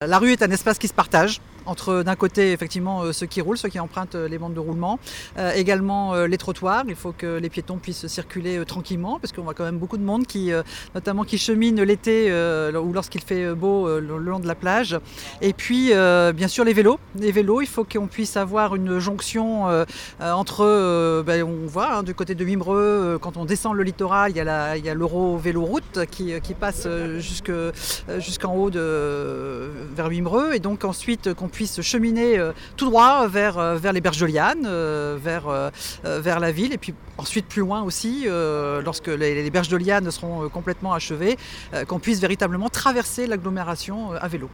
La rue est un espace qui se partage entre d'un côté effectivement ceux qui roulent, ceux qui empruntent les bandes de roulement, également les trottoirs. Il faut que les piétons puissent circuler tranquillement parce qu'on voit quand même beaucoup de monde notamment qui chemine l'été ou lorsqu'il fait beau le long de la plage. Et puis bien sûr les vélos. Les vélos, il faut qu'on puisse avoir une jonction entre, on voit du côté de Wimereux, quand on descend le littoral, il y a l'Euro-Véloroute qui passe jusqu'en haut vers Wimereux, et donc ensuite qu'on puisse cheminer tout droit vers les berges de Liane, vers la ville, et puis ensuite plus loin aussi, lorsque les berges de Liane seront complètement achevées, qu'on puisse véritablement traverser l'agglomération à vélo.